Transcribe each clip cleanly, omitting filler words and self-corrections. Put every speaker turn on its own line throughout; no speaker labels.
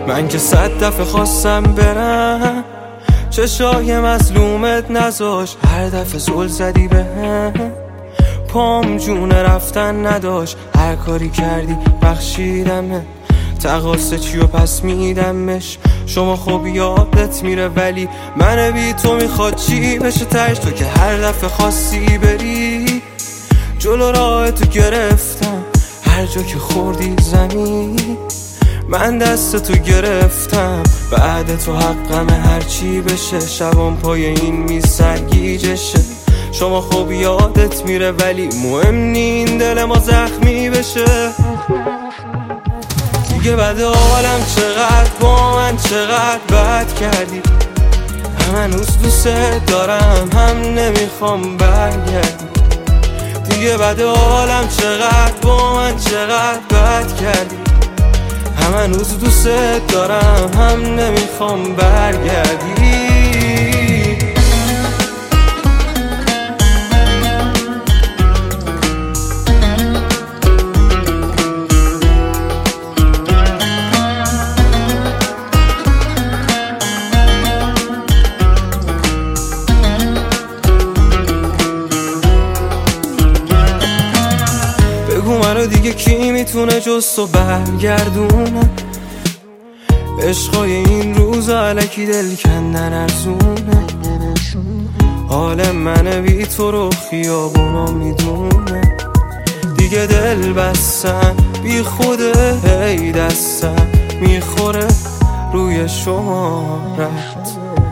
من که 100 دفعه خواستم برم، چشای مظلومت نذاش، هر دفعه زل زدی بهم، پام جون رفتن نداشت، هر کاری کردی بخشیدمه، تقاصه چی و پس میدمش. شما خب یادت میره ولی من بی تو میخواد چی بشه تش؟ تو که هر دفعه خواستی بری جلو راه تو گرفتم، هر جا که خوردی زمین من دست تو گرفتم، بعد تو حقمه هر چی بشه، شبام پای این میز سرگیجشه. شما خب یادت میره ولی مهم نین دل ما زخمی بشه. دیگه بعد عالم چقدر با من چقدر بد کردی، هم هنوز دوست دارم هم نمیخوام برگردی. دیگه بعد عالم چقدر با من چقدر بد کردی، هم هنوز دوست دارم هم نمیخوام برگردی. بگو منو دیگه کی میتونه جز تو برگردونه، عشقای این روزا الکی دل کندن ارزونه، حال من بی تو رو خیابونا میدونه. دیگه دل بستن بی خوده، هی دستم میخوره روی شمارت.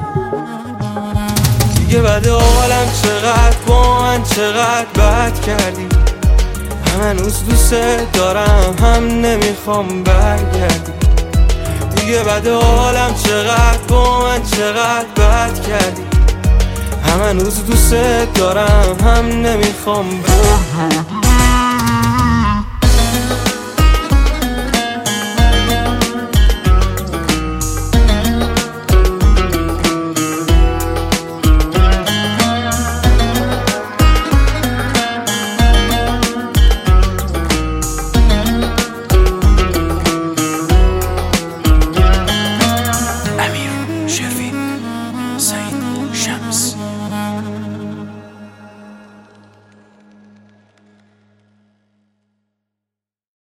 دیگه بعد عالم چقدر با من چقدر بد کردی، هم هنوز دوست دارم هم نمیخوام برگردی. دیگه بعد عالم چقدر با من چقدر بد کردی، هم هنوز دوست دارم هم نمیخوام برگردی.